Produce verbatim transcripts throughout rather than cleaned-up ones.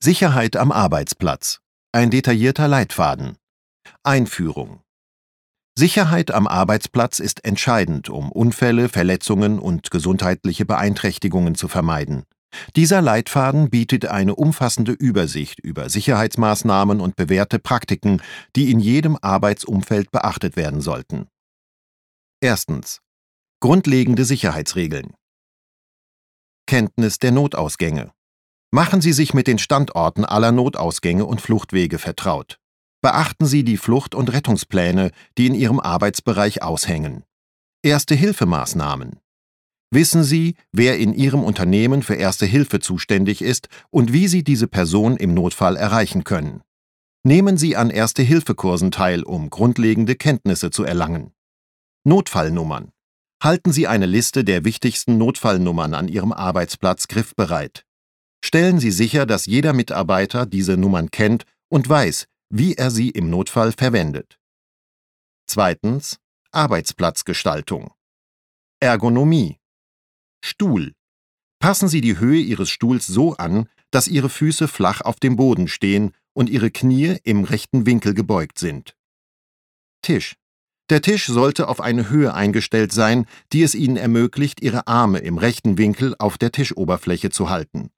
Sicherheit am Arbeitsplatz. Ein detaillierter Leitfaden. Einführung. Sicherheit am Arbeitsplatz ist entscheidend, um Unfälle, Verletzungen und gesundheitliche Beeinträchtigungen zu vermeiden. Dieser Leitfaden bietet eine umfassende Übersicht über Sicherheitsmaßnahmen und bewährte Praktiken, die in jedem Arbeitsumfeld beachtet werden sollten. Erstens. Grundlegende Sicherheitsregeln. Kenntnis der Notausgänge. Machen Sie sich mit den Standorten aller Notausgänge und Fluchtwege vertraut. Beachten Sie die Flucht- und Rettungspläne, die in Ihrem Arbeitsbereich aushängen. Erste-Hilfe-Maßnahmen. Wissen Sie, wer in Ihrem Unternehmen für Erste Hilfe zuständig ist und wie Sie diese Person im Notfall erreichen können. Nehmen Sie an Erste-Hilfe-Kursen teil, um grundlegende Kenntnisse zu erlangen. Notfallnummern. Halten Sie eine Liste der wichtigsten Notfallnummern an Ihrem Arbeitsplatz griffbereit. Stellen Sie sicher, dass jeder Mitarbeiter diese Nummern kennt und weiß, wie er sie im Notfall verwendet. Zweitens. Arbeitsplatzgestaltung. Ergonomie. Stuhl. Passen Sie die Höhe Ihres Stuhls so an, dass Ihre Füße flach auf dem Boden stehen und Ihre Knie im rechten Winkel gebeugt sind. Tisch. Der Tisch sollte auf eine Höhe eingestellt sein, die es Ihnen ermöglicht, Ihre Arme im rechten Winkel auf der Tischoberfläche zu halten.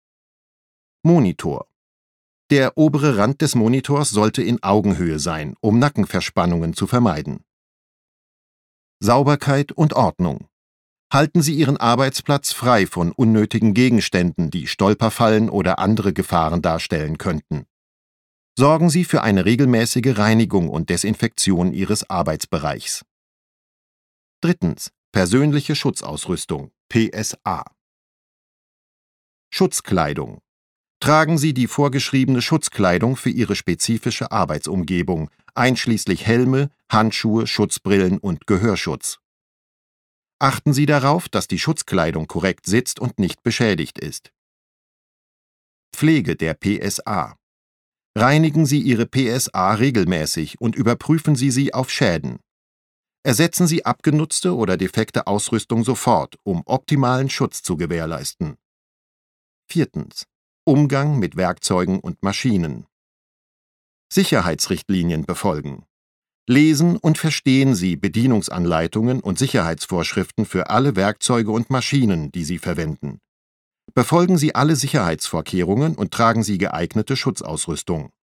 Monitor. Der obere Rand des Monitors sollte in Augenhöhe sein, um Nackenverspannungen zu vermeiden. Sauberkeit und Ordnung. Halten Sie Ihren Arbeitsplatz frei von unnötigen Gegenständen, die Stolperfallen oder andere Gefahren darstellen könnten. Sorgen Sie für eine regelmäßige Reinigung und Desinfektion Ihres Arbeitsbereichs. Drittens. Persönliche Schutzausrüstung, P S A. Schutzkleidung. Tragen Sie die vorgeschriebene Schutzkleidung für Ihre spezifische Arbeitsumgebung, einschließlich Helme, Handschuhe, Schutzbrillen und Gehörschutz. Achten Sie darauf, dass die Schutzkleidung korrekt sitzt und nicht beschädigt ist. Pflege der P S A. Reinigen Sie Ihre P S A regelmäßig und überprüfen Sie sie auf Schäden. Ersetzen Sie abgenutzte oder defekte Ausrüstung sofort, um optimalen Schutz zu gewährleisten. Viertens. Umgang mit Werkzeugen und Maschinen. Sicherheitsrichtlinien befolgen. Lesen und verstehen Sie Bedienungsanleitungen und Sicherheitsvorschriften für alle Werkzeuge und Maschinen, die Sie verwenden. Befolgen Sie alle Sicherheitsvorkehrungen und tragen Sie geeignete Schutzausrüstung.